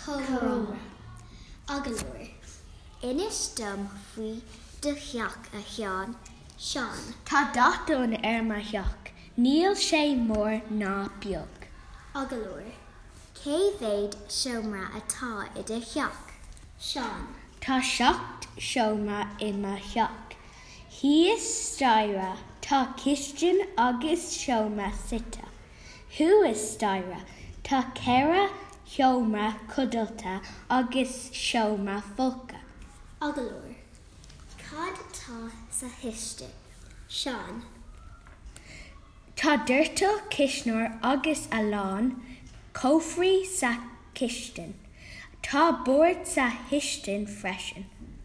Córa. Agalúir. Inis dom faoi de theach a cheann, Seán. Tá datún mar theach, níl sé mór ná beag. Agalúir. Cé bhéad seomra atá I de theach, Seán. Tá seacht seomra I mar theach. Hí is staire, tá Christian agus seomra sita. Thu is staire, tá ceithre seomra codalta agus seomra folca. Agalúir. Cad tá sa hiiste, Seán. Tá deirteal cisneoir agus aláin, cófrí sa chistin. Tá bord sa histin freisin.